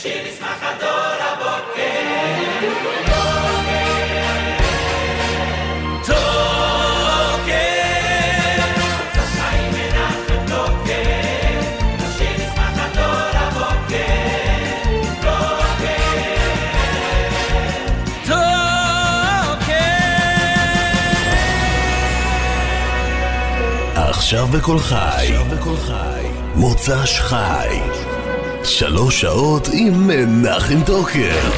עכשיו בכל חי, מוצ"ש חי, 3 שעות עם מנחם טוקר.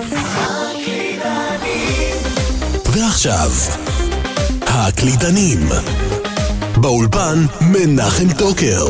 ועכשיו, הקלידנים. באולפן מנחם טוקר.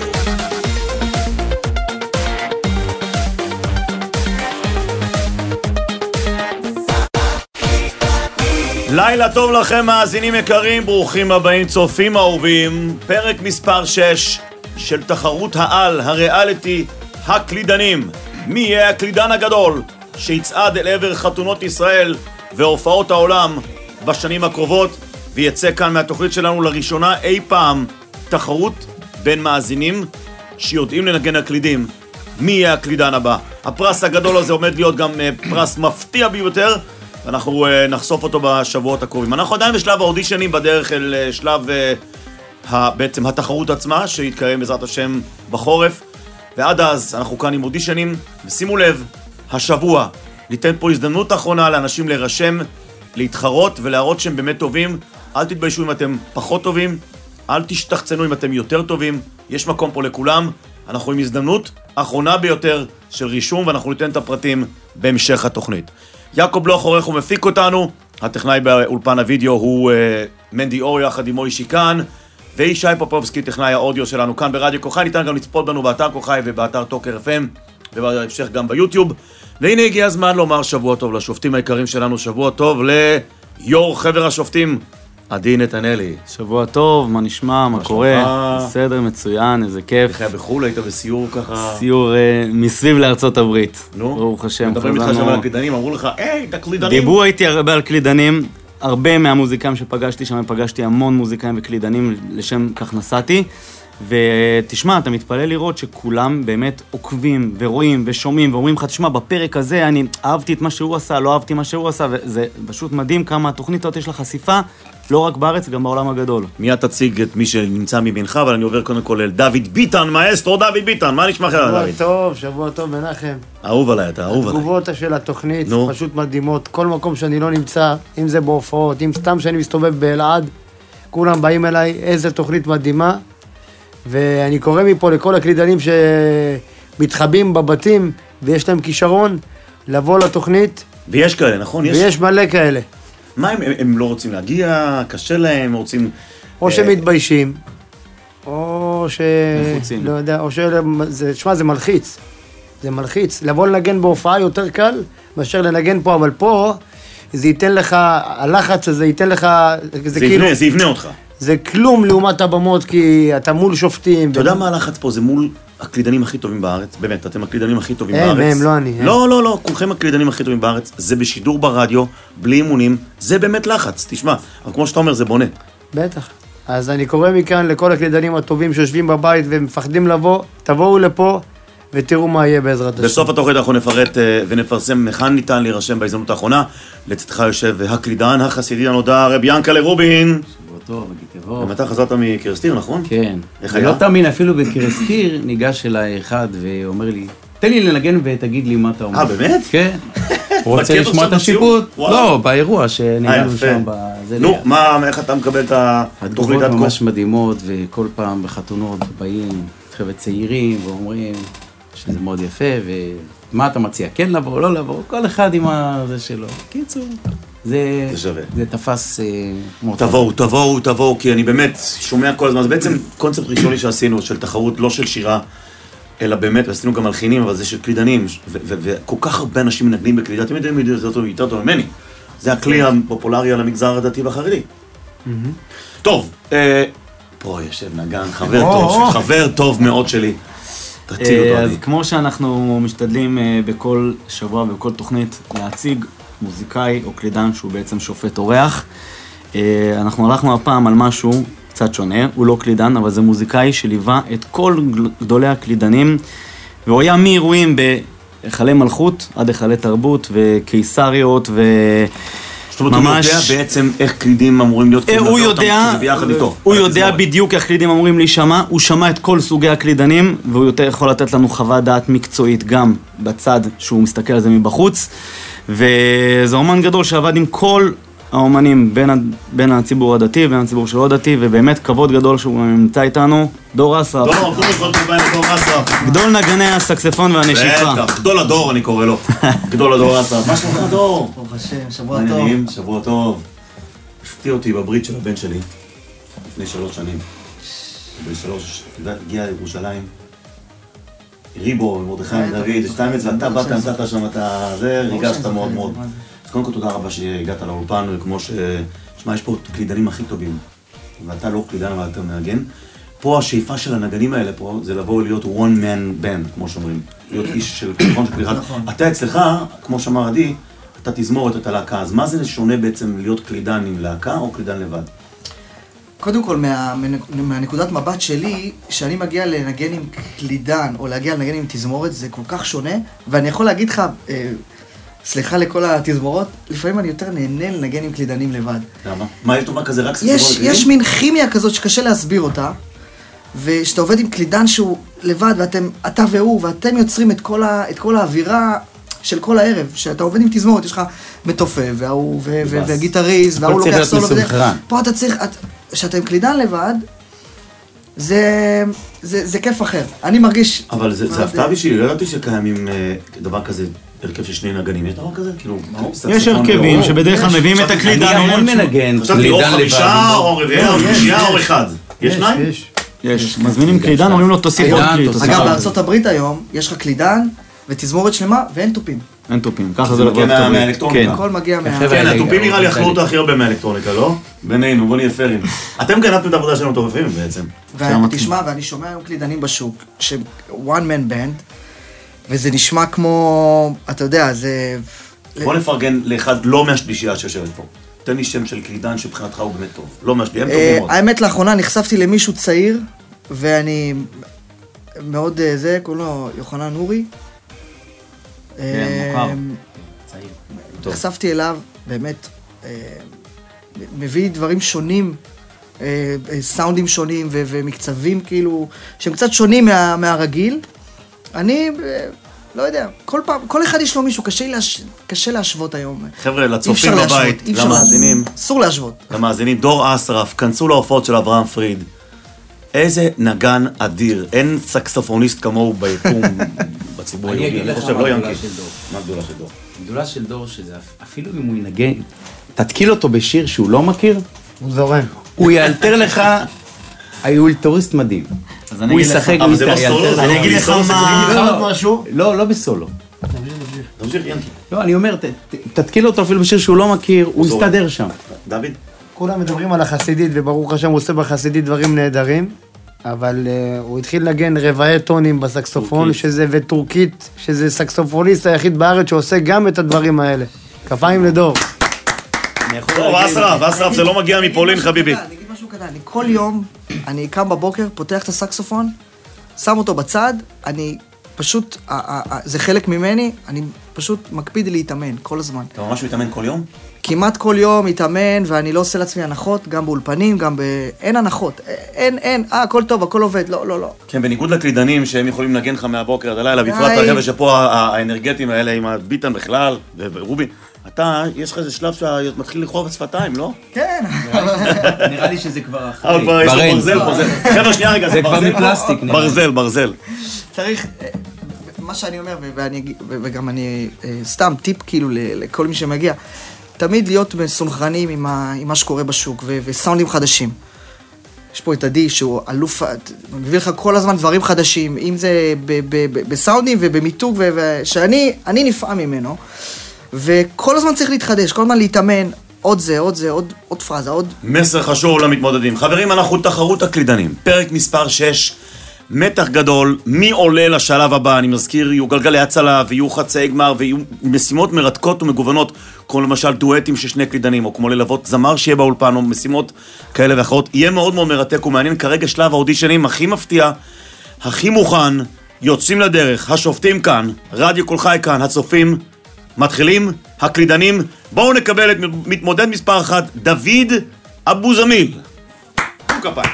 לילה טוב לכם מאזינים יקרים, ברוכים הבאים צופים אהובים. פרק מספר 6 של תחרות העל, הריאליטי, הקלידנים. מי יהיה הקלידן הגדול שיצעד אל עבר חתונות ישראל והופעות העולם בשנים הקרובות, ויצא כאן מהתוכנית שלנו לראשונה אי פעם תחרות בין מאזינים שיודעים לנגן הקלידים. מי יהיה הקלידן הבא? הפרס הגדול הזה עומד להיות גם פרס מפתיע ביותר, אנחנו נחשוף אותו בשבועות הקרובים. אנחנו עדיין בשלב האודישנים, בדרך אל שלב בעצם התחרות עצמה, שיתקיים בעזרת השם בחורף. ועד אז אנחנו כאן עם אודישנים, ושימו לב, השבוע ניתן פה הזדמנות אחרונה לאנשים להירשם, להתחרות ולהראות שהם באמת טובים. אל תתביישו אם אתם פחות טובים, אל תשתחצנו אם אתם יותר טובים, יש מקום פה לכולם. אנחנו עם הזדמנות אחרונה ביותר של רישום, ואנחנו ניתן את הפרטים בהמשך התוכנית. יעקב בלוך עורך ומפיק אותנו, הטכנאי באולפן הוידאו הוא מנדי אור יחד עם מוישי כאן, וישי פופובסקי טכנאי האודיו שלנו כאן ברדיו כוכי. ניתן גם לצפות בנו באתר כוכי ובאתר טוקר FM, ובהמשך גם ביוטיוב. והנה הגיע הזמן לומר שבוע טוב לשופטים היקרים שלנו, שבוע טוב ליו"ר חבר השופטים עדי נתנאלי. שבוע טוב, מה נשמע, מה קורה? בסדר, מצוין, איזה כיף. איך היה בחול, היית בסיור ככה? סיור מסביב לארצות הברית. נו? ברוך השם. מדברים איתך שם על הקלידנים, אמרו לך, היי, אתה קלידנים? דיברו איתי הרבה על קלידנים, הרבה מהמוזיקאים שפגשתי שם, פגשתי המון מוזיקאים וקלידנים, לשם כך נסעתי. ותשמע, אתה מתפלא לראות שכולם באמת עוקבים ורואים ושומעים ואומרים לך, תשמע, בפרק הזה אני אהבתי את מה שהוא עשה, לא אהבתי מה שהוא עשה, וזה פשוט מדהים כמה התוכנית הזאת יש לה חשיפה, לא רק בארץ, גם בעולם הגדול. מיד תציג את מי שנמצא ממינך, אבל אני עובר קודם כל אל דוד ביטן, מאסטרו דוד ביטן, מה נשמע לך דוד? שבוע טוב מנחם. אהוב עליי, אתה אהוב עליי. התגובות של התוכנית פשוט מדהימות, כל מקום שאני לא נמצא, אם זה בהופעות, אם סתם שאני מסתובב באלעד, כולם באים אליי, איזה תוכנית מדהימה. ואני קורא מפה לכל הקלידנים שמתחבאים בבתים ויש להם כישרון לבוא לתוכנית. ויש כאלה, נכון? ויש מלא כאלה. מה הם לא רוצים להגיע? קשה להם? רוצים... או שמתביישים, או ש... מחוצים. לא יודע, או ש... תשמע, זה מלחיץ. זה מלחיץ. לבוא לנגן בהופעה יותר קל מאשר לנגן פה, אבל פה זה ייתן לך, הלחץ הזה ייתן לך... זה יבנה אותך. זה כלום לעומת הבמות, כי אתה מול שופטים. אתה יודע מה הלחץ פה? זה מול הקלידנים הכי טובים בארץ. באמת, אתם הקלידנים הכי טובים בארץ. הם, לא אני. לא, כולכם הקלידנים הכי טובים בארץ. זה בשידור ברדיו, בלי אימונים. זה באמת לחץ, תשמע. אבל כמו שאתה אומר, זה בונה. בטח. אז אני קורא מכאן לכל הקלידנים הטובים שיושבים בבית ומפחדים לבוא, תבואו לפה ותראו מה יהיה בעזרת השם. בסוף התוכנית אנחנו נפרט ונפרסם מכאן ניתן להירשם בהזדמנות האחרונה. לצדך יושב הקלידן החסידי הנודע רבי ינקלה רובין. טוב, בגיטבו. גם אתה חזרת מקרסטיר, נכון? כן. איך היה? לא תאמין, אפילו בקרסטיר ניגש אליי אחד ואומר לי, תן לי לנגן ותגיד לי מה אתה אומר. באמת? כן. הוא רוצה לשמוע את השיפוט? לא, באירוע שניגענו שם. נו, איך אתה מקבל את התוכנית עד כה? התגובות ממש מדהימות, וכל פעם בחתונות באים חבר'ה צעירים ואומרים שזה מאוד יפה, ומה אתה מציע? כן לבוא או לא לבוא? כל אחד עם זה שלו. קיצור. זה תפס... תבואו, כי אני באמת שומע כל הזמן, זה בעצם קונספט ראשוני שעשינו, של תחרות, לא של שירה, אלא באמת, ועשינו גם מלחינים, אבל זה של קלידנים, וכל כך הרבה אנשים מנגנים בקלידה, אתם יודעים יותר טוב ממני, זה הכלי הפופולרי על המגזר הדתי והחרדי. טוב, פה יושב נגן, חבר טוב מאוד שלי, תציג אותו. אז כמו שאנחנו משתדלים בכל שבוע ובכל תוכנית להציג מוזיקאי או קלידן שהוא בעצם שופט אורח. אנחנו הלכנו הפעם על משהו קצת שונה, הוא לא קלידן, אבל זה מוזיקאי שליווה את כל גדולי הקלידנים, והוא היה מאירועים מהיכלי מלכות עד היכלי תרבות וקיסריות זאת אומרת, הוא יודע בעצם איך קלידים אמורים להיות, הוא יודע בדיוק איך קלידים אמורים להישמע, הוא שמע את כל סוגי הקלידנים, והוא יותר יכול לתת לנו חוות דעת מקצועית גם בצד שהוא מסתכל על זה מבחוץ, וזה אומן גדול שעבד עם כל האומנים בין הציבור הדתי ובין הציבור שלא דתי, ובאמת כבוד גדול שהוא נמצא איתנו, דור אסרף. דור אסרף. גדול נגני הסקספון והנשיפה. בטח, גדול הדור אני קורא לו. גדול הדור אסרף. מה שלומך דור? ברוך השם, שבוע טוב. שבוע טוב. הפתיע אותי בברית של הבן שלי, לפני 3 שנים. בן 3, הגיע לירושלים. ריבו, מרדכי דוד, שטיימץ, ואתה באת, נתת שם את זה, ריגשת מאוד מאוד. אז קודם כל תודה רבה שהגעת לאולפן, וכמו שמע, יש פה קלידנים הכי טובים, ואתה לא קלידן, אבל אתה מנגן. פה השאיפה של הנגנים האלה פה, זה לבוא להיות one man band, כמו שאומרים, להיות איש של קלידון של קלידן. אתה אצלך, כמו שאמר עדי, אתה תזמור את הלהקה, אז מה זה שונה בעצם להיות קלידן עם להקה או קלידן לבד? קודם כל, מהנקודת מבט שלי, שאני מגיע לנגן עם קלידן, או להגיע לנגן עם תזמורת, זה כל כך שונה, ואני יכול להגיד לך, סליחה לכל התזמורות, לפעמים אני יותר נהנה לנגן עם קלידנים לבד. למה? מה, יש טובה כזה רק סקספון? יש מין כימיה כזאת שקשה להסביר אותה, ושאתה עובד עם קלידן שהוא לבד, אתה והוא, ואתם יוצרים את כל האווירה של כל הערב, שאתה עובד עם תזמורת, יש לך מתופף, והוא, והגיטריסט, והוא לוקח סולו, פה אתה צריך, כשאתה עם קלידן לבד, זה כיף אחר. אני מרגיש... אבל זה הפתעה בשבילי, לא ידעתי שקיימים דבר כזה, הרכב של 2 נגנים, יש דבר כזה? כאילו, יש הרכבים שבדרך כלל מביאים את הקלידן. אני המון מנגן, קלידן לבד. 5 או 4 או 6 או 1. יש 2? יש. מזמינים קלידן, אומרים לו תוסיף עוד קליד. אגב, בארצות הברית היום, יש לך קלידן ותזמורת שלמה ואין תופים. אין טופים, ככה זה לא בארצות הברית. הכל מגיע כן, הטופים נראה לי אכלו אותו הכי הרבה מהאלקטרוניקה, לא? בינינו, בוא נהיה פיירים. אתם גנבתם את העבודה שלנו מטורפים בעצם. ותשמע, ואני שומע היום קלידנים בשוק, ש-one man band, וזה נשמע כמו, אתה יודע, זה... בוא נפרגן לאחד לא מהשלישייה שיושבת פה. תן לי שם של קלידן שבחינתך הוא באמת טוב. לא מהשלישייה, הם טובים מאוד. האמת, לאחרונה נחשפתי למישהו צעיר, ואני מאוד זה, קוראים לו יוחנן נורי. כן, מוכר. נחשפתי אליו, באמת, מביא דברים שונים, סאונדים שונים ומקצבים כאילו, שהם קצת שונים מהרגיל. אני, לא יודע, כל אחד יש לו מישהו, קשה להשוות היום. חבר'ה, לצופים בבית, למאזינים. אסור להשוות. למאזינים, דור אסרף, כנסו להופעות של אברהם פריד. איזה נגן אדיר, אין סקסופוניסט כמוהו ביקום בציבור היהודי. אני חושב, לא ינקי. מה הגדולה של דור? הגדולה של דור שזה אפילו אם הוא ינגן, תתקיל אותו בשיר שהוא לא מכיר, הוא זורם. הוא יאלתר לך, הוא אלתוריסט מדהים. הוא ישחק, אבל זה לא סולו, אני אגיד לך מה... לא בסולו. תמשיך ינקי. לא, אני אומר, תתקיל אותו אפילו בשיר שהוא לא מכיר, הוא יסתדר שם. דוד? כולם מדברים על החסידית, וברוך השם הוא עושה בחסידית דברים נהדרים, אבל הוא התחיל לנגן רבעי טונים בסקסופון, וטורקית, שזה סקסופוניסט היחיד בארץ שעושה גם את הדברים האלה. כפיים לדור. אסרף, זה לא מגיע מפולין, חביבי. אני אגיד משהו קטן, אני כל יום, אני קם בבוקר, פותח את הסקסופון, שם אותו בצד, אני פשוט, זה חלק ממני, אני פשוט מקפיד להתאמן כל הזמן. אתה ממש מתאמן כל יום? כמעט כל יום מתאמן, ואני לא עושה לעצמי הנחות, גם באולפנים, גם אין הנחות. אין, הכל טוב, הכל עובד, לא. כן, בניגוד לקלידנים שהם יכולים לנגן לך מהבוקר עד הלילה, בפרט החבר'ה שפה האנרגטיים האלה עם הביטן בכלל, ורובי, אתה, יש לך איזה שלב שאתה מתחיל לכאוב שפתיים, לא? כן. נראה לי שזה כבר אחרי. אבל כבר יש לו ברזל. חבר'ה, שנייה רגע, זה כבר מפלסטיק. ברזל. צריך, מה שאני אומר, וגם אני, סתם טיפ כאילו לכל מי שמגיע, תמיד להיות מסונכרנים עם מה שקורה בשוק, וסאונדים חדשים. יש פה את עדי, שהוא אלוף, מביא לך כל הזמן דברים חדשים, אם זה בסאונדים ובמיתוג, שאני נפעם ממנו, וכל הזמן צריך להתחדש, כל הזמן להתאמן, עוד פרזה, עוד... מסר חשוב למתמודדים. חברים, אנחנו תחרות הקלידנים. פרק מספר 6, מתח גדול, מי עולה לשלב הבא? אני מזכיר, יהיו גלגלי הצלה, ויהיו חצאי גמר, ויהיו משימות מרתקות ומגוונות, כמו למשל דואטים של 2 קלידנים, או כמו ללוות זמר שיהיה באולפן, או משימות כאלה ואחרות. יהיה מאוד מאוד מרתק ומעניין. כרגע שלב האודישנים הכי מפתיע, הכי מוכן, יוצאים לדרך, השופטים כאן, רדיו כל חי כאן, הצופים מתחילים, הקלידנים. בואו נקבל את מתמודד מספר 1, דוד אבו זמיל. כפיים.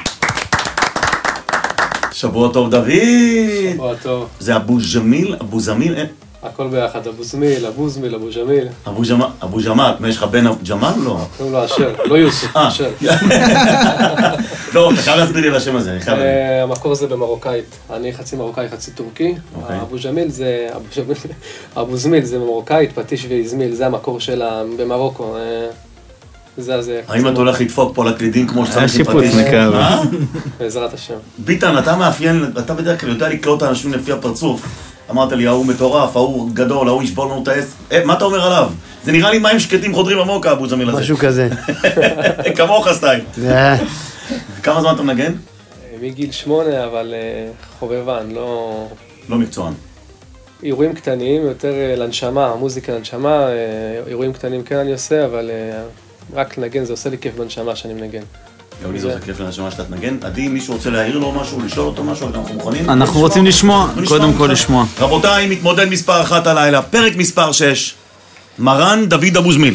שבוע טוב דוד. שבוע טוב. זה אבו זמיל, אבו זמיל? הכל ביחד, אבו זמיל, אבו זמיל, אבו ג'מיל. אבו ג'מאל, מה יש לך בן ג'מאל? לא. קוראים לו אשר, לא יוסף, אשר. לא, אתה חייב להסביר לי על השם הזה. המקור זה במרוקאית. אני חצי מרוקאי, חצי טורקי. אבו ג'מיל זה, אבו זמיל זה במרוקאית, פטיש ואיזמיל, זה המקור שלה במרוקו. האם אתה הולך לדפוק פה לקלידים כמו שצריך עם שיפוץ פטיש? נקרא. בעזרת השם. ביטן, אתה מאפיין, אתה בדרך כלל יודע לקלוט האנשים לפי הפרצוף. אמרת לי, ההוא מטורף, ההוא גדול, ההוא ישבור לנו את העס. מה אתה אומר עליו? זה נראה לי מים שקטים חודרים עמוק, אבו זמיל הזה. משהו כזה. כמוך סטייל. כמה זמן אתה מנגן? מגיל 8, אבל חובבן, לא... לא מקצוען. אירועים קטנים, יותר לנשמה, מוזיקה לנשמה, אירועים קטנים כן אני עושה, אבל רק לנגן, זה עושה לי כיף בנשמה שאני מנגן. יולי, זה עושה כיף לנשמה שאתה תנגן. עדי, מישהו רוצה להעיר לו משהו, לשאול אותו משהו, אנחנו מוכנים? אנחנו רוצים לשמוע, קודם כל לשמוע. רבותיי, מתמודד מספר 1 הלילה, פרק מספר 6, מרן דוד אבו זמיל.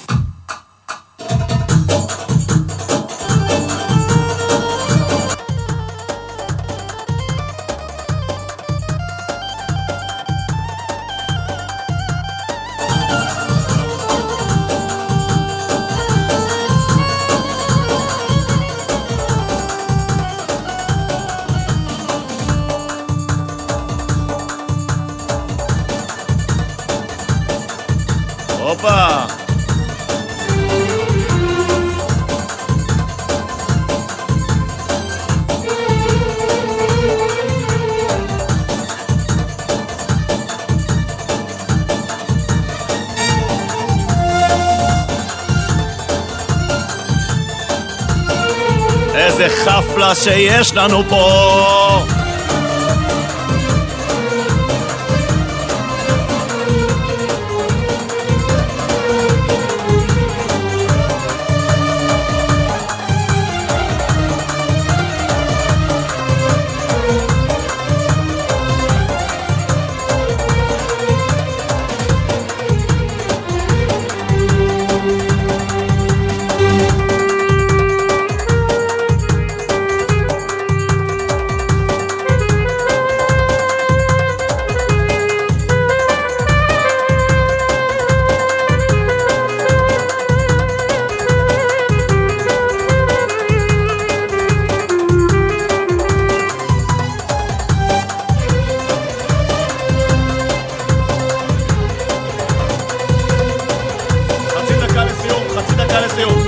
הופה! איזה חפלה שיש לנו פה! חצי דקה לסיום.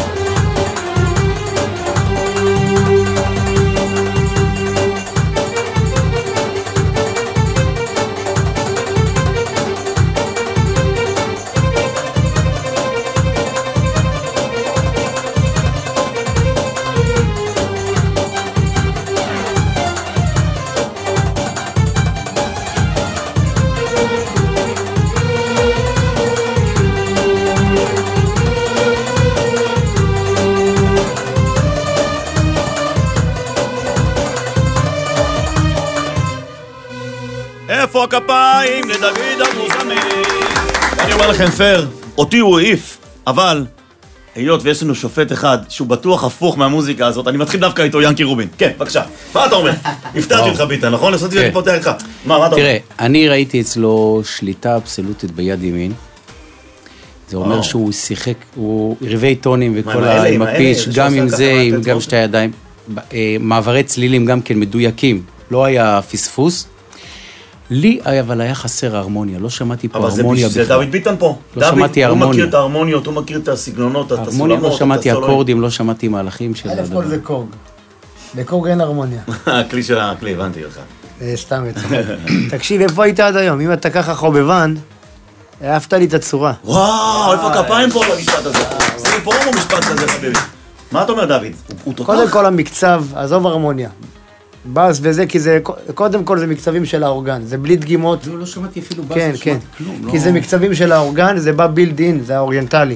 איפה הכפיים לדוד אבו זמיל? אני אומר לכם פייר, אותי הוא העיף, אבל היות ויש לנו שופט אחד שהוא בטוח הפוך מהמוזיקה הזאת, אני מתחיל דווקא איתו, ינקי רובין. כן, בבקשה. מה אתה אומר? הפתעתי אותך ביטן, נכון? נסעתי שאני פותח איתך. מה אתה אומר? תראה, אני ראיתי אצלו שליטה אבסולוטית ביד ימין. זה אומר שהוא שיחק, הוא רבי טונים וכל עם הפיץ', גם עם זה, גם שתי הידיים. מעברי צלילים גם כן מדויקים, לא היה פספוס. לי אבל היה חסר הרמוניה, לא שמעתי פה הרמוניה בכלל. אבל זה דוד ביטן פה. לא שמעתי הרמוניה. הוא מכיר את ההרמוניות, הוא מכיר את הסגנונות, את הסולמות, את הסולואים. לא שמעתי אקורדים, לא שמעתי מהלכים של א' כל זה קורג. בקורג אין הרמוניה. הכלי של הכלי, הבנתי לך. סתם תקשיב, איפה היית עד היום? אם אתה ככה חובבן, העפת לי את הצורה. וואו, איפה הכפיים פה במשפט הזה? זה לי פרומו משפט כזה, חביבי. מה אתה אומר, דוד? הוא תותח? קודם כל המקצב, עזוב הרמוניה. בס וזה, כי זה, קודם כל זה מקצבים של האורגן, זה בלי דגימות. לא שמעתי אפילו בס, כן, לא כן. שמעתי כלום. כי זה מקצבים של האורגן, זה בא בילד אין, זה האוריינטלי.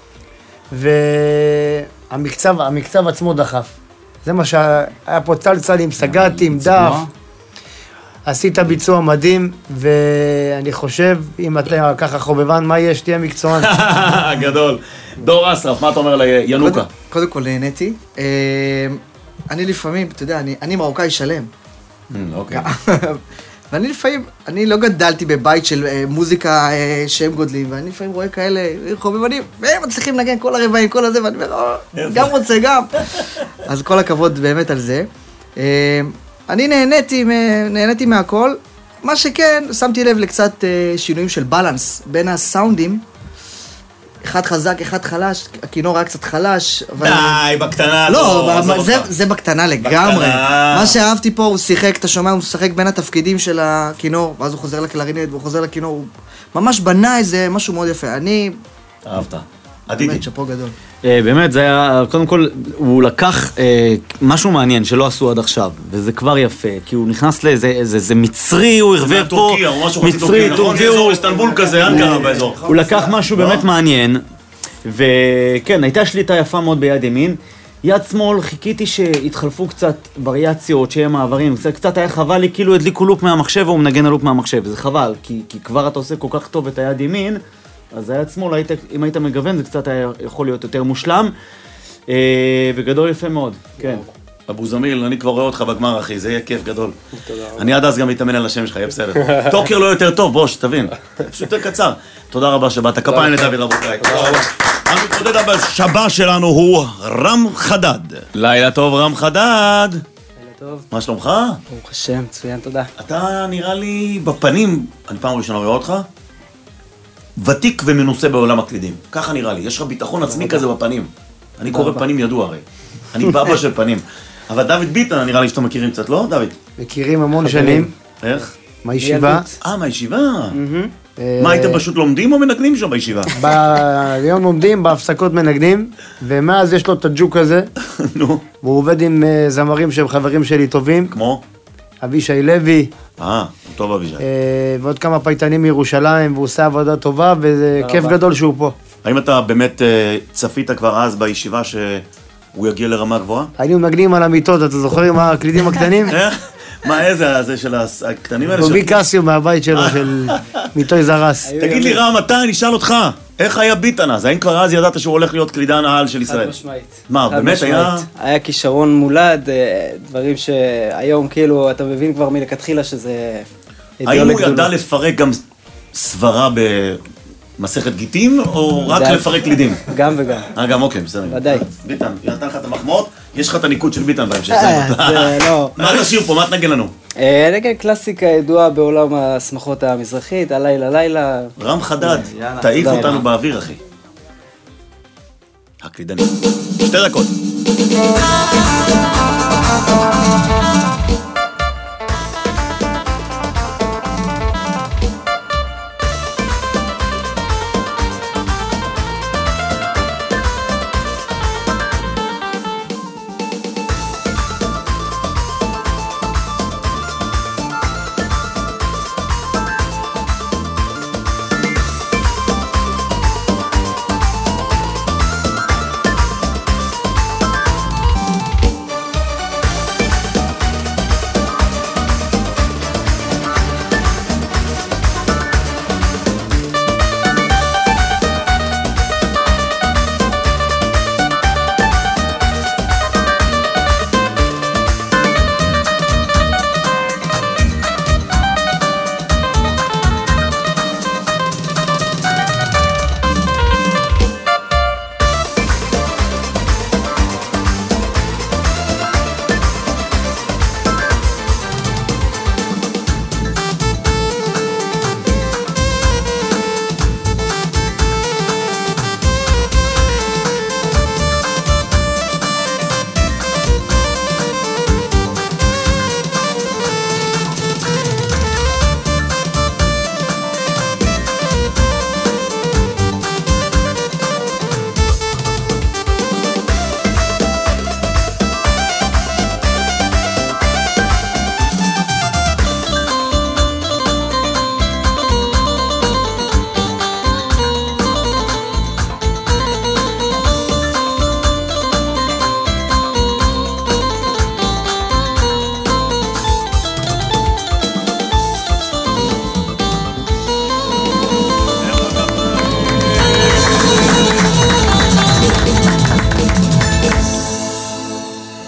והמקצב עצמו דחף. זה מה שהיה פה צלצלים, סגתי עם דף. עשית ביצוע מדהים, ואני חושב, אם אתה ככה חובבן, מה יש? תהיה מקצוען. גדול. דור אסרף, מה אתה אומר לינוקה? קודם כל נהניתי. אני לפעמים, אתה יודע, אני מרוקאי שלם. אוקיי. ואני לפעמים, אני לא גדלתי בבית של מוזיקה שהם גודלים, ואני לפעמים רואה כאלה חובבנים, והם מצליחים לנגן כל הרבעים, כל הזה, ואני אומר, גם רוצה, גם. אז כל הכבוד באמת על זה. אני נהניתי מהכל. מה שכן, שמתי לב לקצת שינויים של בלנס בין הסאונדים. אחד חזק, אחד חלש, הכינור היה קצת חלש. די, בקטנה. לא, זה בקטנה לגמרי. מה שאהבתי פה, הוא שיחק, אתה שומע, הוא משחק בין התפקידים של הכינור, ואז הוא חוזר לקלרינט, והוא חוזר לכינור, הוא ממש בנה איזה משהו מאוד יפה. אני... אהבת. עדידי. באמת, שפו גדול. באמת, זה היה, קודם כל, הוא לקח משהו מעניין שלא עשו עד עכשיו, וזה כבר יפה, כי הוא נכנס לאיזה מצרי, הוא הרווה פה, טורקיה, או משהו חצי טורקיה, נכון? זה אזור איסטנבול כזה, אנקרה באזור. הוא לקח משהו באמת מעניין, וכן, הייתה שליטה יפה מאוד ביד ימין, יד שמאל, חיכיתי שהתחלפו קצת וריאציות, שיהיה מעברים, קצת היה חבל לי, כאילו הדליקו לופ מהמחשב, והוא מנגן הלופ מהמחשב, זה חבל, כי כבר אתה עושה כל כך טוב את היד ימין, אז היד שמאל, אם היית מגוון, זה קצת היה יכול להיות יותר מושלם, וגדול יפה מאוד, כן. אבו זמיל, אני כבר רואה אותך בגמר, אחי, זה יהיה כיף גדול. אני עד אז גם מתאמן על השם שלך, יהיה בסדר. טוקר לא יותר טוב, בוא, שתבין. פשוט יותר קצר. תודה רבה שבאת, כפיים לדוד רבותיי. המתמודד הבא שלנו הוא רם חדד. לילה טוב, רם חדד. לילה טוב. מה שלומך? ברוך השם, מצוין, תודה. אתה נראה לי בפנים, אני פעם ראשונה רואה אותך, ותיק ומנוסה בעולם הקלידים. ככה נראה לי, יש לך ביטחון עצמי כזה בפנים. אני קורא פנים ידוע הרי. אני בבא של פנים. אבל דוד ביטן, נראה לי שאתם מכירים קצת, לא, דוד? מכירים המון שנים. איך? מהישיבה. מהישיבה? מה, הייתם פשוט לומדים או מנגנים שם בישיבה? ביום לומדים, בהפסקות מנגנים, ומאז יש לו את הג'וק הזה. נו. והוא עובד עם זמרים שהם חברים שלי טובים. כמו? אבישי לוי. הוא טוב אבישי. ועוד כמה פייטנים מירושלים, והוא עושה עבודה טובה, וזה כיף גדול שהוא פה. האם אתה באמת צפית כבר אז בישיבה שהוא יגיע לרמה גבוהה? היינו מנגנים על המיטות, אתה זוכר עם הקלידים הקטנים? מה, איזה הזה של הקטנים האלה? רובי קסיו מהבית שלו, של מיטוי זרס. תגיד לי רם, אתה, אני אשאל אותך, איך היה ביטן אז? האם כבר אז ידעת שהוא הולך להיות קלידן העל של ישראל? חד משמעית. מה, באמת היה? היה כישרון מולד, דברים שהיום כאילו אתה מבין כבר מלכתחילה שזה... האם הוא ידע לפרק גם סברה במסכת גיטים, או רק לפרק קלידים? גם וגם. גם אוקיי, בסדר. ודאי. ביטן, נתן לך את המחמאות, יש לך את הניקוד של ביטן בהמשך. זה לא... מה תשאיר פה? מה תנגן לנו? נגן קלאסיקה ידועה בעולם השמחות המזרחית, הלילה לילה. רם חדד, תעיף אותנו באוויר, אחי. הקלידנים. 2 דקות.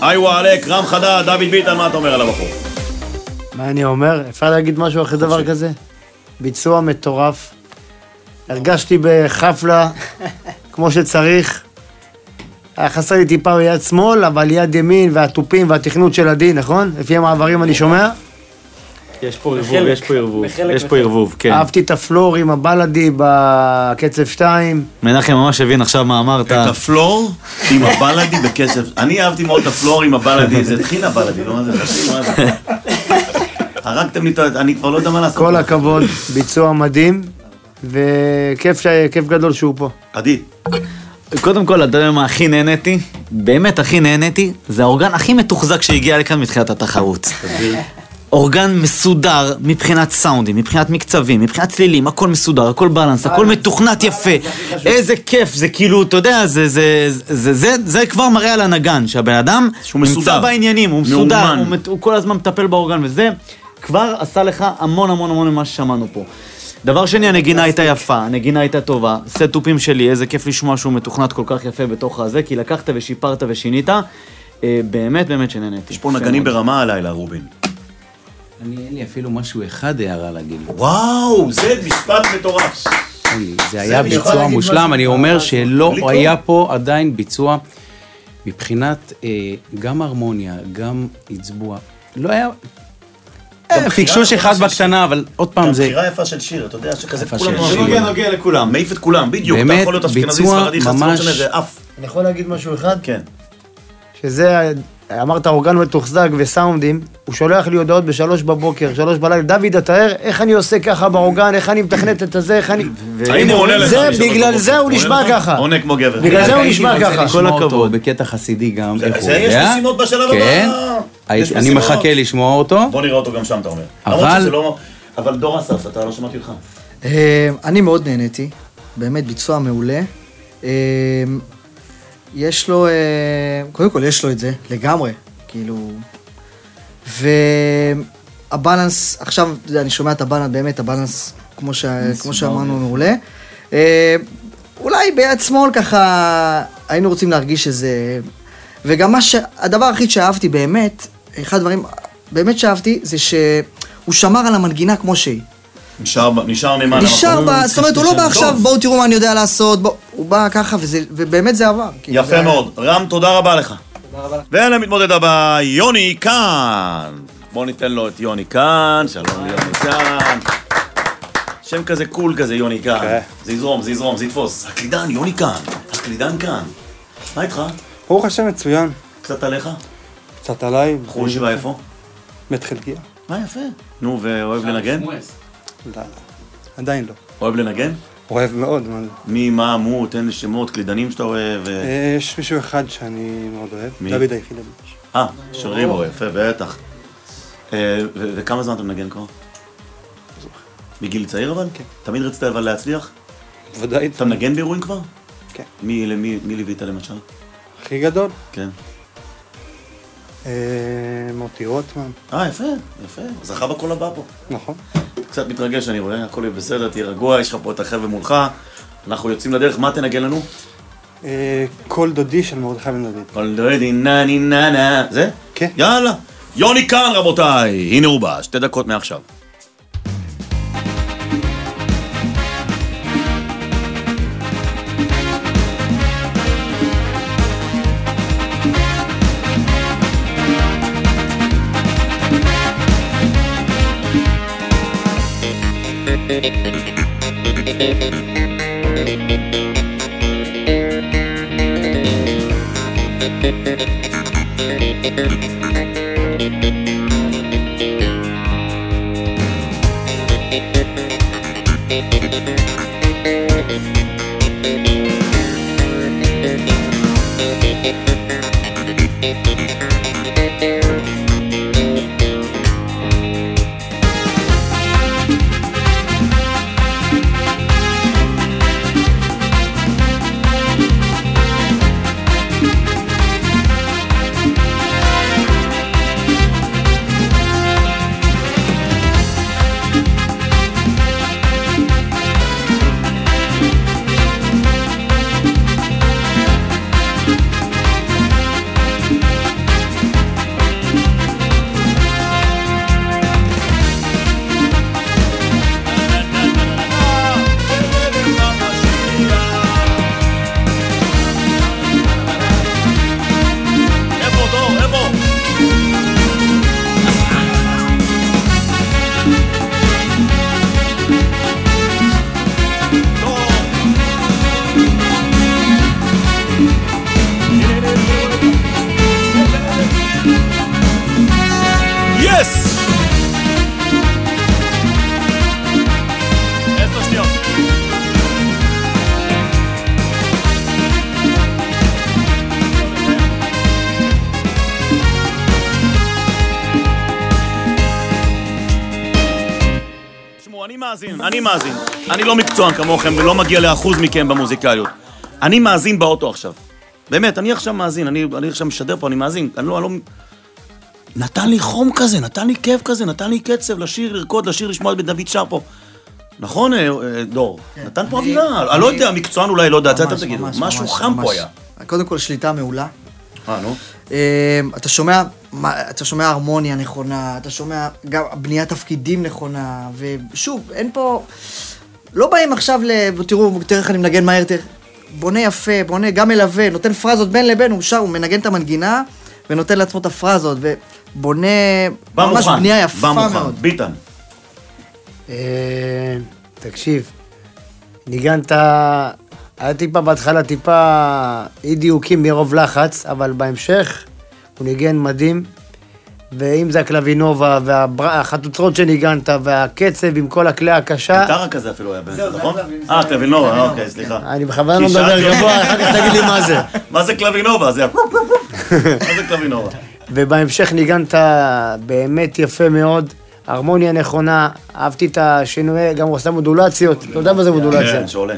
איווה עלק, רם חדד, דוד ביטן, מה אתה אומר על הבחור? מה אני אומר? אפשר להגיד משהו אחרי דבר כזה? ביצוע מטורף. הרגשתי בחפלה, כמו שצריך. היה חסר לי טיפה ביד שמאל, אבל יד ימין והטופים והתכנות של הדין, נכון? לפי המעברים אני שומע? יש פה ערבוב, יש פה ערבוב, כן. אהבתי את הפלור עם הבלדי בקצב 2. מנחם ממש הבין עכשיו מה אמרת. את הפלור עם הבלדי בקצב... אני אהבתי מאוד את הפלור עם הבלדי, זה תחינה בלדי, לא מה זה? הרגתם לי, אני כבר לא יודע מה לעשות. כל הכבוד, ביצוע מדהים, וכיף גדול שהוא פה. עדי. קודם כל, אתה יודע מה הכי נהניתי? באמת הכי נהניתי, זה האורגן הכי מתוחזק שהגיע לכאן מתחילת התחרות. אורגן מסודר מבחינת סאונדים, מבחינת מקצבים, מבחינת צלילים, הכל מסודר, הכל בלנס, הכל מתוכנת יפה. איזה כיף, זה כאילו, אתה יודע, זה כבר מראה על הנגן, שהבן אדם נמצא בעניינים, הוא מסודר, הוא כל הזמן מטפל באורגן, וזה כבר עשה לך המון המון המון ממה ששמענו פה. דבר שני, הנגינה הייתה יפה, הנגינה הייתה טובה, סט-טופים שלי, איזה כיף לשמוע שהוא מתוכנת כל כך יפה בתוך הזה, כי לקחת ושיפרת ושינית, באמת באמת שנהניתי. יש פה נגנים ברמה הלילה, רובין. אין לי אפילו משהו אחד הערה להגיד. וואו, זה משפט מטורף. זה היה ביצוע מושלם, אני אומר שלא היה פה עדיין ביצוע מבחינת גם הרמוניה, גם עצבוע. לא היה... פיקשוש אחד בקטנה, אבל עוד פעם זה... גם בחירה יפה של שיר, אתה יודע שכזה כולם... זה נוגע לכולם. מעיף את כולם, בדיוק. אתה יכול להיות אשכנזי, ספרדי, חצרות שונה, זה אף. אני יכול להגיד משהו אחד? כן. שזה, אמרת אורגן מתוחזק וסאונדים, הוא שולח לי הודעות ב3 בבוקר, 3 בלילה, דוד, תאר איך אני עושה ככה באורגן, איך אני מתכנת את זה, איך אני... האם הוא עונה לך? זה, בגלל זה הוא נשמע ככה. עונה כמו גבר. בגלל זה הוא נשמע ככה. כל הכבוד. בקטע חסידי גם. זה יש משימות בשלב הבא. אני מחכה לשמוע אותו. בוא נראה אותו גם שם, אתה אומר. אבל דור אסף, אתה לא שמעתי לך. אני מאוד נהניתי, באמת ביצוע מעולה. יש לו, קודם כל יש לו את זה, לגמרי, כאילו, והבלנס, עכשיו אני שומע את הבלנס, באמת הבלנס, כמו שאמרנו, מעולה. אולי ביד שמאל ככה, היינו רוצים להרגיש שזה, וגם הדבר הכי שאהבתי באמת, אחד הדברים באמת שאהבתי, זה שהוא שמר על המנגינה כמו שהיא. נשאר נאמן. זאת אומרת, הוא לא בא עכשיו, בואו תראו מה אני יודע לעשות, הוא בא ככה, ובאמת זה עבר. יפה מאוד. רם, תודה רבה לך. תודה רבה לך. ולמתמודד הבא, יוני קאן. בואו ניתן לו את יוני קאן. שלום ליוני קאן. שם כזה קול כזה, יוני קאן. זה יזרום, זה יתפוס. הקלידן, יוני קאן. הקלידן כאן. מה איתך? ברוך השם מצוין. קצת עליך? קצת עליי. בחור ישיבה איפה? בית חלקיה. יפה. נו, ואוהב לנגן? לא, עדיין לא. אוהב לנגן? אוהב מאוד. מי, מה, מו, תן שמות, קלידנים שאתה אוהב? יש מישהו אחד שאני מאוד אוהב. מי? דוד היחיד. של ריבו, יפה, בטח. וכמה זמן אתה מנגן כבר? מגיל צעיר אבל? כן. תמיד רצית אבל להצליח? ודאי. אתה מנגן באירועים כבר? כן. מי ליווית למשל? הכי גדול? כן. מוטי רוטמן. יפה. זכה בכל הבא פה. נכון. קצת מתרגש, אני רואה, הכל יהיה בסדר, תהיה רגוע, יש לך פה את החבר'ה מולך. אנחנו יוצאים לדרך, מה תנגן לנו? קול דודי של מרדכי בן דוד. קול דודי, נני ננה. זה? כן. יאללה. יוני קאן, רבותיי. הנה הוא בא, 2 דקות מעכשיו. תראו, אני מאזין. אני לא מקצוען כמוכם ולא מגיע לאחוז מכם במוזיקליות. אני מאזין באוטו עכשיו. באמת, אני עכשיו מאזין, אני עכשיו משדר פה, אני מאזין. אני לא... נתן לי חום כזה, נתן לי כיף כזה, נתן לי קצב לשיר, לרקוד, לשיר, לשמוע את דוד שר פה. נכון, דור? נתן פה אווירה. אני לא יודע, מקצוען אולי לא יודע, אתם תגידו. משהו חם פה היה. קודם כל, שליטה מעולה. נו. אתה שומע הרמוניה נכונה, אתה שומע גם בניית תפקידים נכונה, ושוב, אין פה... לא באים עכשיו תראו, תראה איך אני מנגן מהר, בונה יפה, בונה גם מלווה, נותן פרזות בין לבין, הוא שר, הוא מנגן את המנגינה, ונותן לעצמו את הפרזות, ובונה ממש בנייה יפה מאוד. ביטן. תקשיב, ניגנת, היה טיפה בהתחלה, טיפה אי דיוקים מרוב לחץ, אבל בהמשך הוא ניגן מדהים, ואם זה הקלבינובה והחטוצרות שניגנת והקצב עם כל הכלי הקשה... גיטרה כזה אפילו היה באמצע, נכון? קלבינובה, אוקיי, סליחה. אני בכוונה לא מדבר גבוה, אחר כך תגיד לי מה זה. מה זה קלבינובה? מה זה קלבינובה? ובהמשך ניגנת באמת יפה מאוד, הרמוניה נכונה, אהבתי את השינוי, גם הוא עושה מודולציות, לא יודע מה זה מודולציה. כן, שעולה.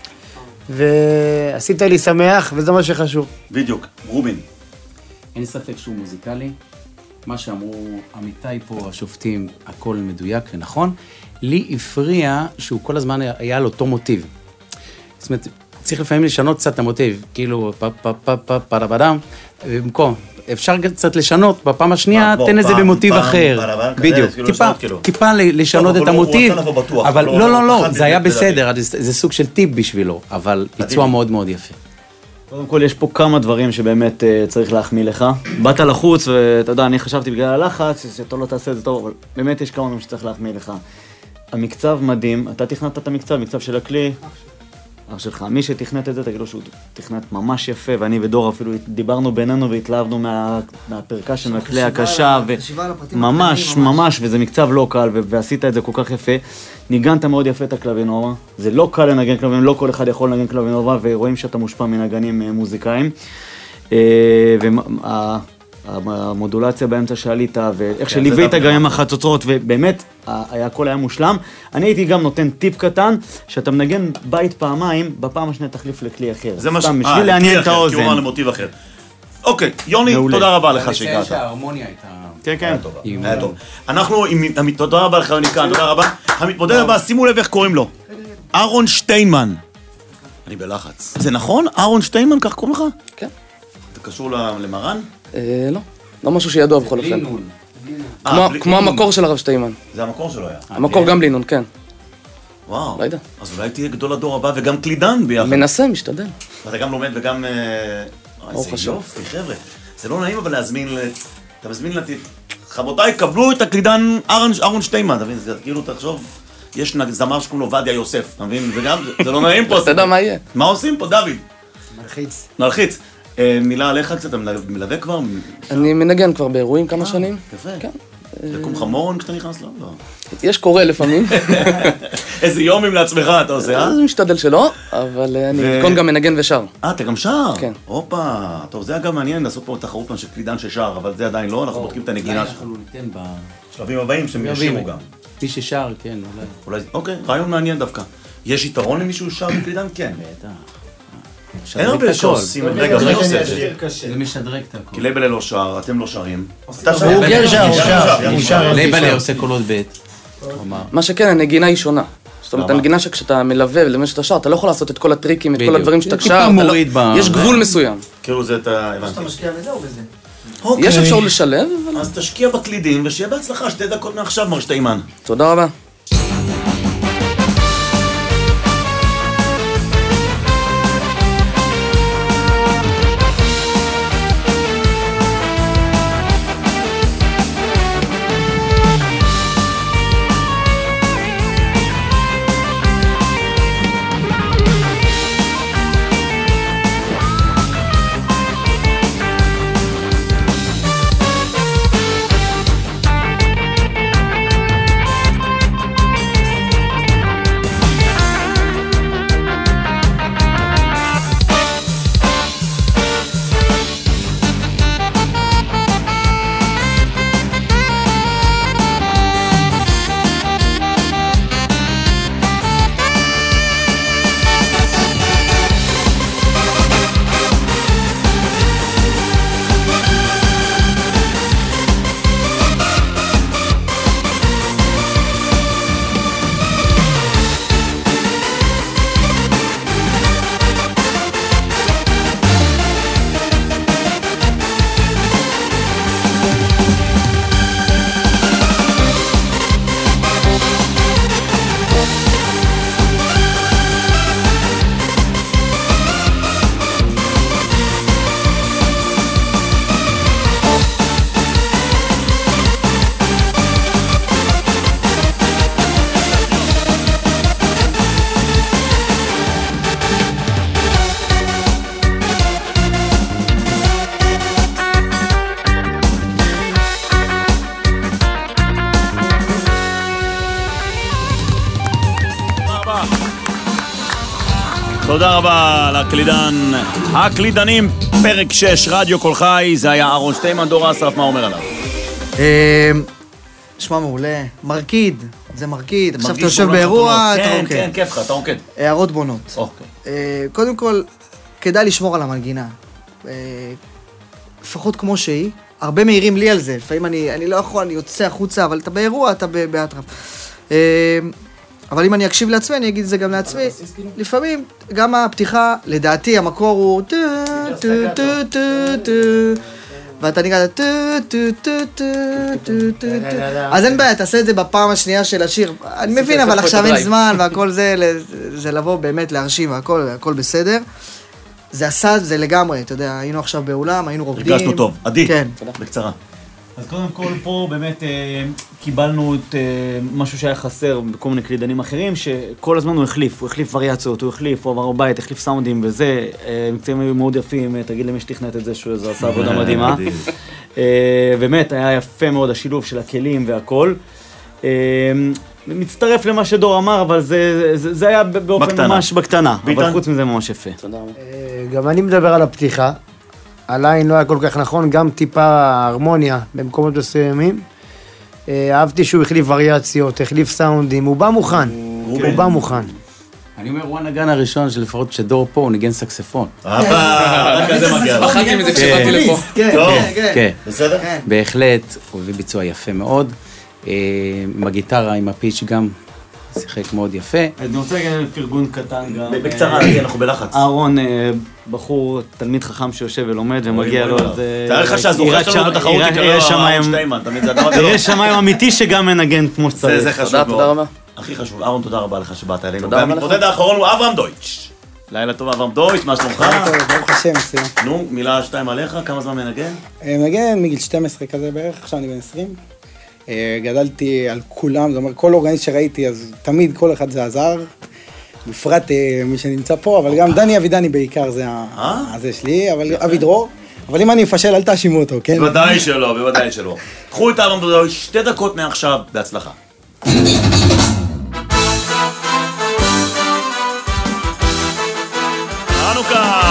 ועשית לי שמח, וזה מה שחשוב. בדיוק, רובין. אין ספק שהוא מוזיקלי. מה שאמרו עמיתי פה, השופטים, הכל מדויק ונכון. לי הפריע שהוא כל הזמן היה על אותו מוטיב. זאת אומרת, צריך לפעמים לשנות קצת את המוטיב, כאילו פרבדם, במקום, אפשר קצת לשנות, בפעם השנייה תן את זה במוטיב אחר. בדיוק, טיפה לשנות את המוטיב, אבל לא, זה היה בסדר, זה סוג של טיפ בשבילו, אבל ביצוע מאוד מאוד יפה. קודם כל, יש פה כמה דברים שבאמת צריך להחמיא לך. באת לחוץ, ואתה יודע, אני חשבתי בגלל הלחץ, שאתה לא תעשה את זה טוב, אבל באמת יש כמה דברים שצריך להחמיא לך. המקצב מדהים, אתה תכנת את המקצב, מקצב של הכלי. אח שלך, מי שתכנת את זה, תגיד לו שהוא תכנת ממש יפה, ואני ודור אפילו דיברנו בינינו והתלהבנו מהפרקשן, מהכלי הקשה, ממש, וזה מקצב לא קל, ועשית את זה כל כך יפה. ניגנת מאוד יפה את הקלבינובה, זה לא קל לנגן קלבינובה, לא כל אחד יכול לנגן קלבינובה, ורואים שאתה מושפע מנגנים מוזיקאים. והמודולציה באמצע שעלית, ואיך שליווית גם עם החצוצרות, ובאמת, הכל היה מושלם. אני הייתי גם נותן טיפ קטן, שאתה מנגן בית פעמיים, בפעם השנייה תחליף לכלי אחר. זה מה סתם, בשביל לעניין את האוזן. כי הוא אמר למוטיב אחר. אוקיי, יוני, תודה רבה לך שהגעת. אני מציין שההרמוניה הייתה... כן. היה טוב. אנחנו, תודה רבה לך, יוני כאן, תודה רבה. המתמודד הבא, שימו לב איך קוראים לו. אהרון שטיינמן. אני בלחץ. זה נכון? אהרון שטיינמן, כך קוראים לך? כן. אתה קשור למרן? לא משהו שידוע בכל אופן. כמו המקור של הרב שטיינמן. זה המקור שלו היה. המקור גם לינון, כן. וואו. לא יודע. אז אולי תהיה גדול הדור הבא וגם קלידן ביחד. מנסה, משתדל. ואתה גם לומד וגם... איזה יופי, חבר'ה. זה לא נעים אבל להזמין... אתה מזמין לתי... חבותיי, קבלו את הקלידן אהרון שטיינמן, אתה מבין? זה כאילו, תחשוב, יש זמר שקוראים לו ודיה יוסף, אתה מבין? זה גם, זה לא נעים פה. אתה יודע מה יהיה. מה עושים פה, דוד? נלחיץ. מילה עליך קצת, אתה מלווה כבר? אני מנגן כבר באירועים כמה שנים. יפה. כן. לקום חמורן כשאתה נכנס? לא. יש קורא לפעמים. איזה יומים לעצמך אתה עושה, אה? זה משתדל שלא, אבל אני גם מנגן ושר. אתה גם שר? כן. הופה, טוב, זה אגב מעניין לעשות פה תחרות של קלידן ששר, אבל זה עדיין לא, אנחנו בודקים את הנגינה שלך. אנחנו ניתן בשלבים הבאים שהם ישירו גם. מי ששר, כן, אולי. אוקיי, רעיון מעניין דווקא. יש יתרון למישהו שר בקלידן? כן. בטח. אין הרבה שעושים, רגע, זה עושה את זה. זה משדרג את הכל. כי לייבלה לא שר, אתם לא שרים. הוא שר. לייבלה עושה קולות ב'. מה שכן, הנגינה היא שונה. זאת אומרת, הנגינה שכשאתה מלווה ולמה שאתה שר, אתה לא יכול לעשות את כל הטריקים, את כל הדברים שאתה שר. יש גבול מסוים. כאילו זה אתה... אתה משקיע בזה או בזה? יש אפשרות לשלב, אבל... אז תשקיע בקלידים ושיהיה בהצלחה, 2 דקות מעכשיו, מר שטיינמן. תודה רבה. תודה רבה לקלידן, הקלידנים, פרק 6, רדיו כל חי, זה היה אהרון שטיימן, דור אסרף, מה אומר עליו? שמע מעולה, מרקיד, זה מרקיד, עכשיו אתה יושב באירוע, אתה רוקד. כן, כיף לך, אתה רוקד. הערות בונות. קודם כל, כדאי לשמור על המנגינה. לפחות כמו שהיא, הרבה מהירים לי על זה, לפעמים אני לא יכול, אני יוצא החוצה, אבל אתה באירוע, אתה באטרף. אבל אם אני אקשיב לעצמי, אני אגיד את זה גם לעצמי. לפעמים, גם הפתיחה, לדעתי, המקור הוא ואתה ניגע אז אין בעיה, תעשה את זה בפעם השנייה של השיר. אני מבין, אבל עכשיו אין זמן, והכל זה לבוא באמת להרשים, והכל בסדר. זה עשה, זה לגמרי, אתה יודע, היינו עכשיו באולם, היינו רוקדים. הרגשנו טוב. עדי, כן. בקצרה. אז קודם כל פה באמת קיבלנו את משהו שהיה חסר בכל מיני קלידנים אחרים, שכל הזמן הוא החליף וריאציות, הוא עבר בית, החליף סאונדים וזה, מקצועים היו מאוד יפים, תגיד למי שתכנת את זה שהוא עשה עבודה מדהימה. באמת היה יפה מאוד השילוב של הכלים והכל. מצטרף למה שדור אמר, אבל זה היה באופן ממש בקטנה, אבל חוץ מזה ממש יפה. גם אני מדבר על הפתיחה. הליין לא היה כל כך נכון, גם טיפה הרמוניה במקומות מסוימים. אהבתי שהוא החליף וריאציות, החליף סאונדים, הוא בא מוכן. הוא בא מוכן. אני אומר, הוא הנגן הראשון שלפחות שדור פה הוא ניגן סקספון. רק על זה מגיע. בחרתי מזה כשבאתי לפה. כן, בסדר? בהחלט, הוא הביא ביצוע יפה מאוד. עם הגיטרה, עם הפיץ' גם שיחק מאוד יפה. אני רוצה להגיד פרגון קטן גם. בקצרה, אנחנו בלחץ. אהרון, בחור, תלמיד חכם שיושב ולומד ומגיע לו. תאר לך שהזוכה שלנו בתחרות יקרא אהרון שטיימן, תמיד זה הדבר גדול. יראה שמיים אמיתי שגם מנגן כמו שצריך. זה חשוב מאוד. תודה רבה. הכי חשוב, אהרון, תודה רבה לך שבאת אלינו. והמתמודד האחרון הוא אברהם דויטש. לילה טוב, אברהם דויטש, מה שלומך? ברוך השם, מצוין. נו, מילה 2 עליך, כמה זמן מנגן? מנגן מגיל 12 כזה בערך, עכשיו אני בן 20. גדלתי על כולם, זאת אומרת, כל אורגניסט שראיתי, אז תמיד כל אחד זה עזר, בפרט מי שנמצא פה, אבל גם דני אבידני בעיקר זה שלי, אבל אבי דרור, אבל אם אני אפשל, אל תאשימו אותו, כן? בוודאי שלא, בוודאי שלא. קחו את אברהם דויטש 2 דקות מעכשיו, בהצלחה. חנוכה!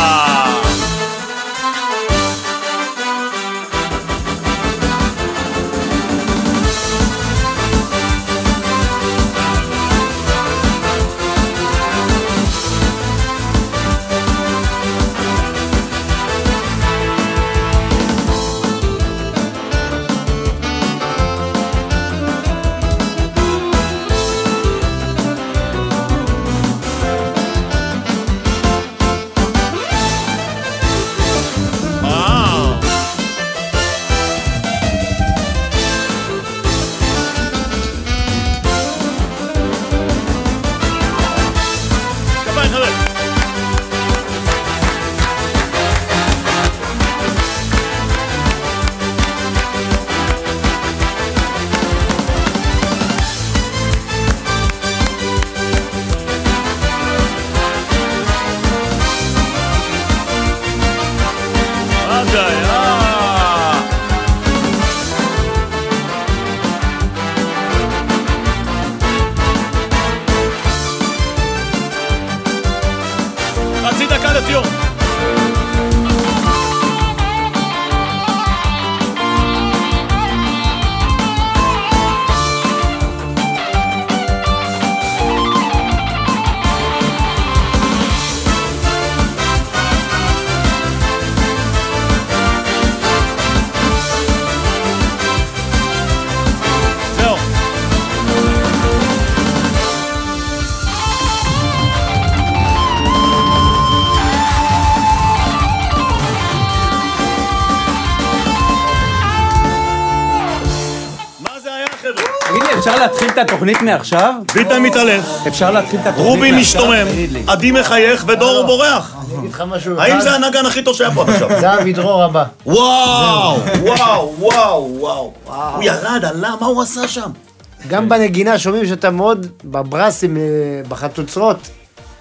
אפשר להתחיל את התוכנית מעכשיו? ביטן מתעלף. אפשר להתחיל את התוכנית מעכשיו? רובי משתומם, עדי מחייך ודור בורח. אני אגיד לך משהו. האם זה הנגן הכי טוב שהיה פה עכשיו? זה אבי דרור הבא. וואו, וואו, וואו, וואו. הוא ירד, עלה, מה הוא עשה שם? גם בנגינה שומעים שאתה מאוד בברסים, בחצוצרות.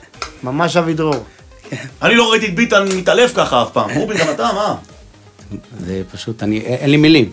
ממש אבי דרור. אני לא ראיתי את ביטן מתעלף ככה אף פעם. רובי, גם אתה, מה? זה פשוט, אין לי מילים.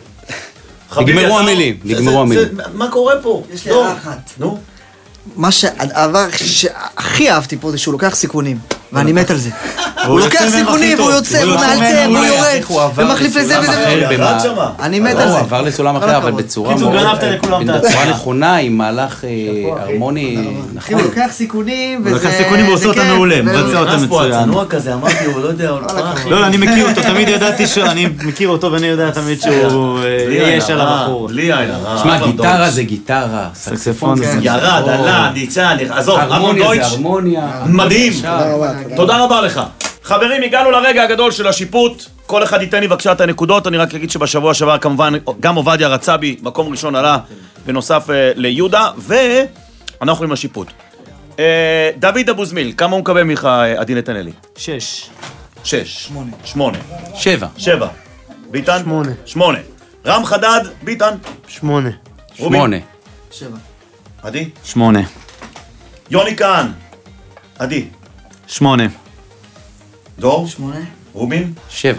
נגמרו המילים, נגמרו המילים. מה קורה פה? יש לי הערה אחת. נו? הדבר שהכי אהבתי פה זה שהוא לוקח סיכונים. ואני מת על זה. הוא לוקח סיכונים, והוא יוצא, הוא מאלתר, הוא יורד, ומחליף לזה וזה. אני מת על זה. הוא עבר לסולם אחר, אבל בצורה נכונה, עם מהלך הרמוני. הוא לוקח סיכונים, הוא לוקח סיכונים ועושה אותם מעולה, מבצע אותם מצוין. צנוע כזה, אמרתי, הוא לא יודע, לא, אני מכיר אותו, תמיד ידעתי שאני מכיר אותו, ואני יודע תמיד שהוא יש על הבחור. בלי עילה. שמע, גיטרה זה גיטרה, סקספון זה ירד, עלה, ניצן, עזוב, הרמוניה זה הרמוניה. מדהים. תודה רבה לך. חברים, הגענו לרגע הגדול של השיפוט. כל אחד ייתן לי בבקשה את הנקודות. אני רק אגיד שבשבוע שעבר כמובן גם עובדיה רצה בי, מקום ראשון עלה בנוסף ליהודה, ואנחנו עם השיפוט. דוד אבו זמיל, כמה הוא מקבל ממך, עדי נתנאלי? 6. 8. 7. ביטן? 8. רם חדד, ביטן? 8. 7. עדי? 8. יוני כהן, עדי? 8. דור? 8. רובין? 7.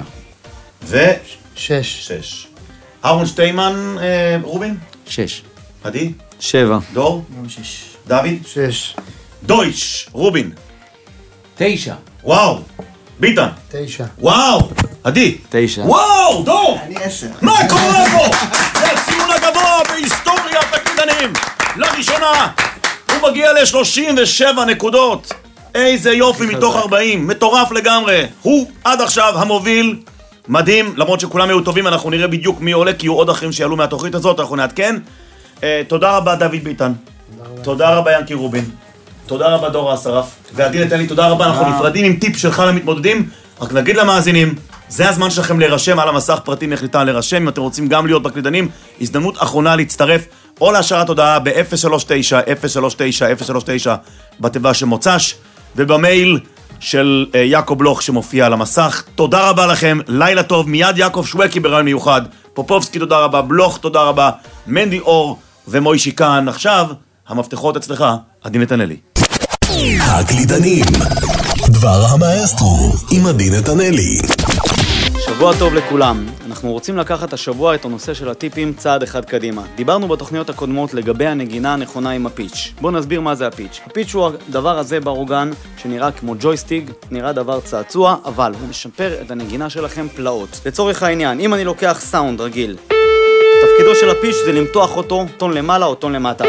6. אהרון שטיימן, רובין? 6. עדי? 7. דור? גם 6. דוד? 6. דויטש, רובין? 9. וואו. ביטן? 9. וואו. עדי? 9. וואו, דור! אני 10. מה קורה פה? זה הציון הגבוה בהיסטוריית הקלידנים. לראשונה, הוא מגיע ל-37 נקודות. איזה יופי מתוך 40, מטורף לגמרי. הוא עד עכשיו המוביל, מדהים, למרות שכולם היו טובים, אנחנו נראה בדיוק מי עולה, כי יהיו עוד אחרים שיעלו מהתוכנית הזאת, אנחנו נעדכן. תודה רבה דוד ביטן. תודה רבה ינקי רובין. תודה רבה דור אסרף. ועדי נתנאלי, תודה רבה, אנחנו נפרדים עם טיפ שלך למתמודדים. רק נגיד למאזינים, זה הזמן שלכם להירשם על המסך, פרטים איך ניתן להירשם, אם אתם רוצים גם להיות בקלידנים, הזדמנות אחרונה להצטרף, או להשארת הודעה ב-039-039-039 בתיבה שמוצש, ובמייל של יעקב לוך שמופיע על המסך. תודה רבה לכם, לילה טוב, מיד יעקב שווקי ברעיון מיוחד, פופובסקי תודה רבה, בלוך תודה רבה, מנדי אור ומוישי כאן. עכשיו, המפתחות אצלך, עדי נתנאלי. הקלידנים, דבר המאסטרו עם עדי נתנאלי. שבוע טוב לכולם. אנחנו רוצים לקחת השבוע את הנושא של הטיפים צעד אחד קדימה. דיברנו בתוכניות הקודמות לגבי הנגינה הנכונה עם הפיץ'. בואו נסביר מה זה הפיץ'. הפיץ' הוא הדבר הזה באורגן שנראה כמו ג'ויסטיק, נראה דבר צעצוע, אבל הוא משפר את הנגינה שלכם פלאות. לצורך העניין, אם אני לוקח סאונד רגיל, תפקידו של הפיץ' זה למתוח אותו טון למעלה או טון למטה.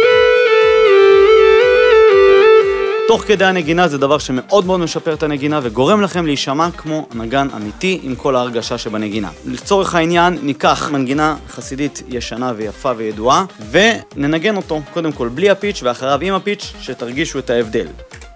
תוך כדי הנגינה זה דבר שמאוד מאוד משפר את הנגינה וגורם לכם להישמע כמו נגן אמיתי עם כל ההרגשה שבנגינה. לצורך העניין ניקח מנגינה חסידית ישנה ויפה וידועה וננגן אותו קודם כל בלי הפיץ' ואחריו עם הפיץ' שתרגישו את ההבדל.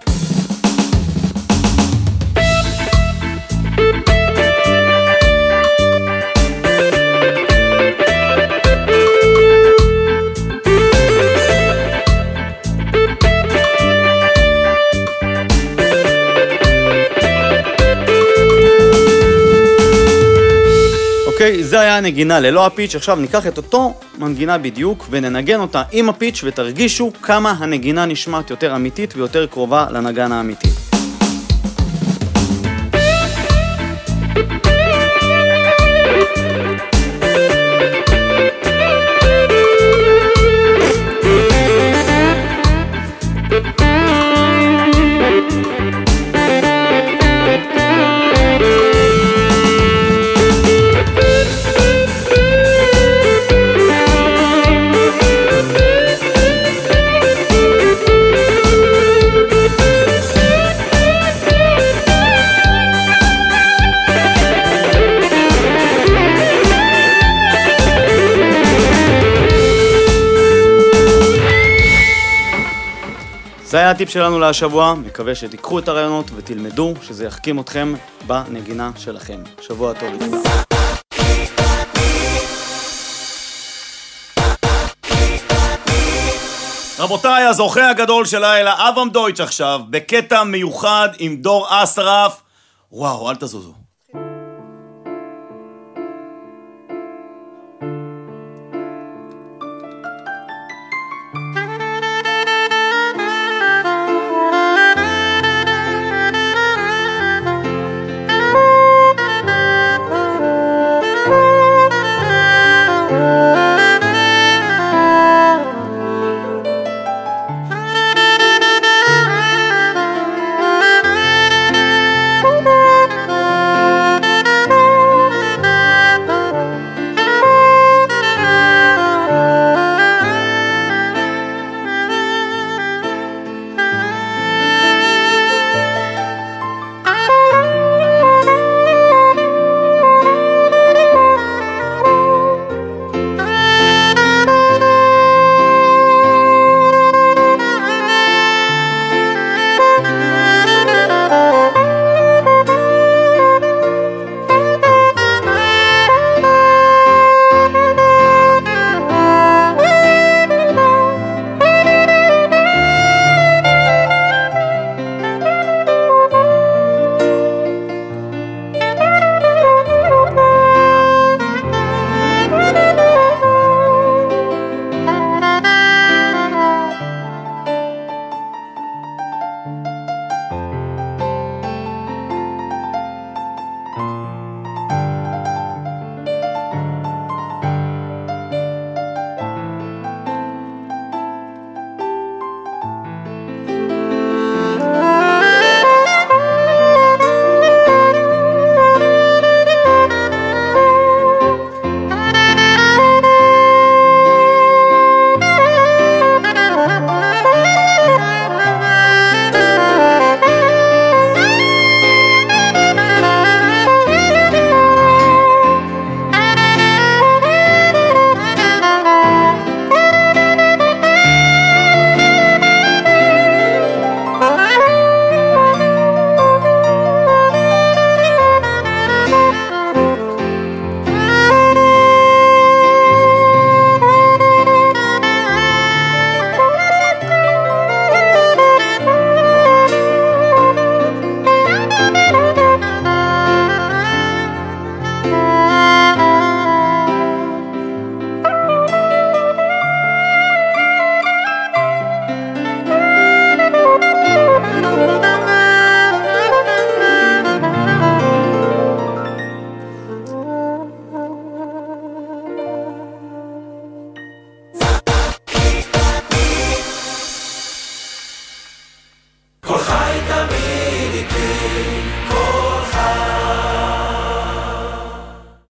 אוקיי, זה היה הנגינה ללא הפיץ'. עכשיו ניקח את אותו מנגינה בדיוק וננגן אותה עם הפיץ' ותרגישו כמה הנגינה נשמעת יותר אמיתית ויותר קרובה לנגן האמיתי. זה היה הטיפ שלנו להשבוע, מקווה שתיקחו את הרעיונות ותלמדו שזה יחכים אתכם בנגינה שלכם. שבוע טוב לכולם. רבותיי, הזוכה הגדול של לילה, אברהם דויטש עכשיו, בקטע מיוחד עם דור אסרף. וואו, אל תזוזו.